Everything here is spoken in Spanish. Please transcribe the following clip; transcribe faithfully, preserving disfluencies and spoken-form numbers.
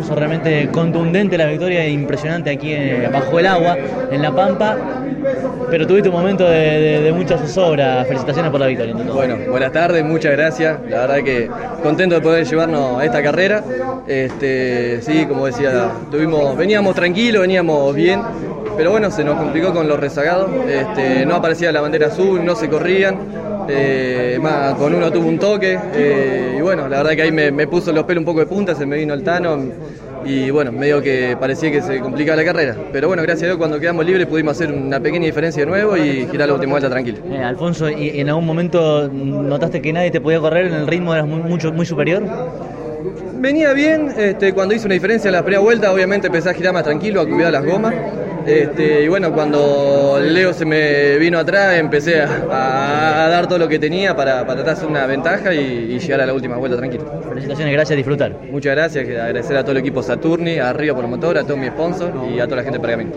hermoso, realmente contundente la victoria, impresionante aquí en, bajo el agua, en La Pampa, pero tuviste un momento de, de, de mucha zozobra. Felicitaciones por la victoria. Bueno, buenas tardes, muchas gracias, la verdad que contento de poder llevarnos a esta carrera. Este, sí, como decía, tuvimos, veníamos tranquilos, veníamos bien, pero bueno, se nos complicó con los rezagados, este, no aparecía la bandera azul, no se corrían, eh, más con uno tuvo un toque, eh, y bueno, la verdad que ahí me, me puso los pelos un poco de punta, se me vino el Tano, y bueno, medio que parecía que se complicaba la carrera, pero bueno, gracias a Dios cuando quedamos libres pudimos hacer una pequeña diferencia de nuevo y girar la última vuelta tranquilo. Eh, Alfonso, ¿y en algún momento notaste que nadie te podía correr, en el ritmo eras muy, mucho, muy superior? Venía bien, este, cuando hice una diferencia en la primera vuelta, obviamente empecé a girar más tranquilo, a cuidar las gomas. Este, y bueno, cuando Leo se me vino atrás, empecé a, a dar todo lo que tenía para, para tratar de hacer una ventaja y, y llegar a la última vuelta tranquilo. Felicitaciones, gracias, disfrutar. Muchas gracias, agradecer a todo el equipo Saturni, a Río por el motor, a todo mi sponsor y a toda la gente de Pergamino.